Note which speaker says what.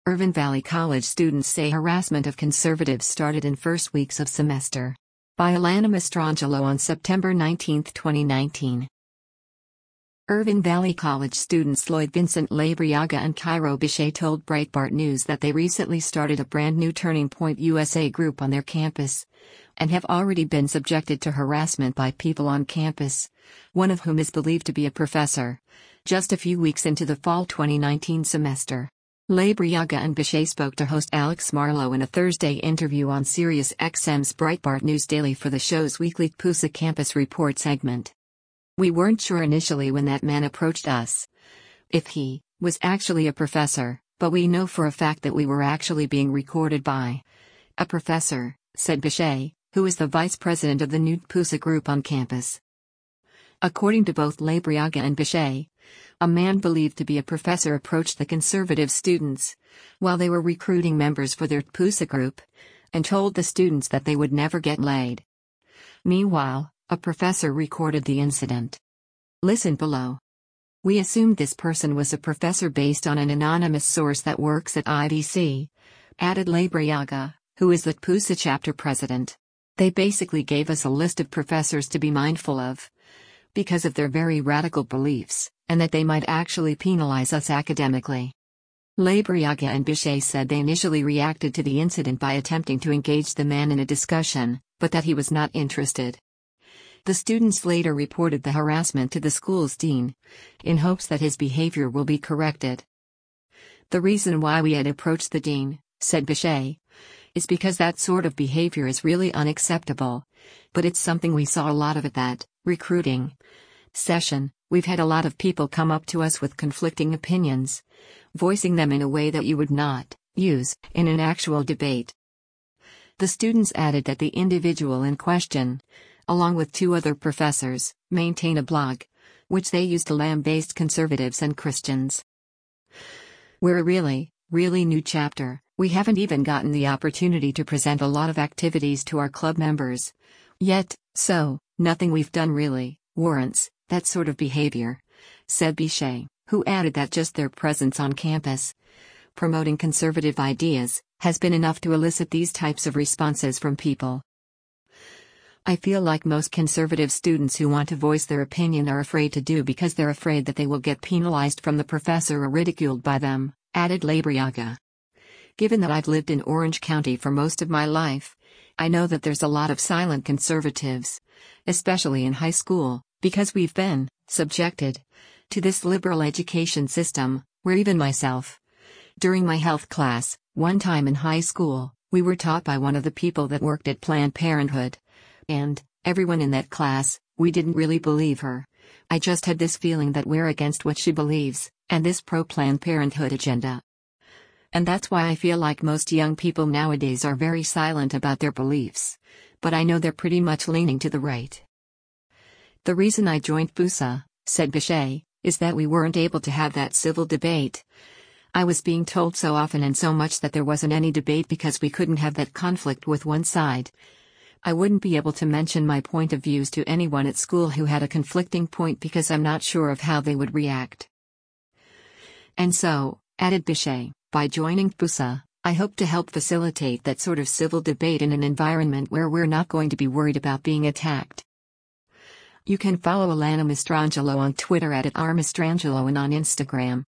Speaker 1: Irvine Valley College students say harassment of conservatives started in first weeks of semester. By Alana Mastrangelo on September 19, 2019. Irvine Valley College students Lloyd Vincent Labriaga and Cairo Bichet told Breitbart News that they recently started a brand new Turning Point USA group on their campus, and have already been subjected to harassment by people on campus, one of whom is believed to be a professor, just a few weeks into the fall 2019 semester. Labriaga and Bichet spoke to host Alex Marlow in a Thursday interview on SiriusXM's Breitbart News Daily for the show's weekly PUSA Campus Report segment. We weren't sure initially when that man approached us if he was actually a professor, but we know for a fact that we were actually being recorded by a professor, said Bichet, who is the vice president of the new PUSA group on campus. According to both Labriaga and Bichet, a man believed to be a professor approached the conservative students while they were recruiting members for their PUSA group and told the students that they would never get laid. Meanwhile, a professor recorded the incident. Listen below. We assumed this person was a professor based on an anonymous source that works at IVC, added Labriaga, who is the PUSA chapter president. They basically gave us a list of professors to be mindful of because of their very radical beliefs, and that they might actually penalize us academically. Labriaga and Bichet said they initially reacted to the incident by attempting to engage the man in a discussion, but that he was not interested. The students later reported the harassment to the school's dean, in hopes that his behavior will be corrected. The reason why we had approached the dean, said Bichet, is because that sort of behavior is really unacceptable, but it's something we saw a lot of at that recruiting session. We've had a lot of people come up to us with conflicting opinions, voicing them in a way that you would not use in an actual debate. The students added that the individual in question, along with two other professors, maintain a blog, which they use to lambaste conservatives and Christians. We're a really new chapter. We haven't even gotten the opportunity to present a lot of activities to our club members yet, so nothing we've done really warrants that sort of behavior, said Bichet, who added that just their presence on campus, promoting conservative ideas, has been enough to elicit these types of responses from people. I feel like most conservative students who want to voice their opinion are afraid to do because they're afraid that they will get penalized from the professor or ridiculed by them, added Labriaga. Given that I've lived in Orange County for most of my life, I know that there's a lot of silent conservatives, especially in high school, because we've been subjected to this liberal education system, where even myself, during my health class, one time in high school, we were taught by one of the people that worked at Planned Parenthood. And everyone in that class, we didn't really believe her. I just had this feeling that we're against what she believes, and this pro-Planned Parenthood agenda. And that's why I feel like most young people nowadays are very silent about their beliefs. But I know they're pretty much leaning to the right. The reason I joined PUSA, said Bichet, is that we weren't able to have that civil debate. I was being told so often and so much that there wasn't any debate because we couldn't have that conflict with one side. I wouldn't be able to mention my point of views to anyone at school who had a conflicting point because I'm not sure of how they would react. And so, added Bichet, by joining PUSA, I hope to help facilitate that sort of civil debate in an environment where we're not going to be worried about being attacked. You can follow Alana Mastrangelo on Twitter @rmastrangelo and on Instagram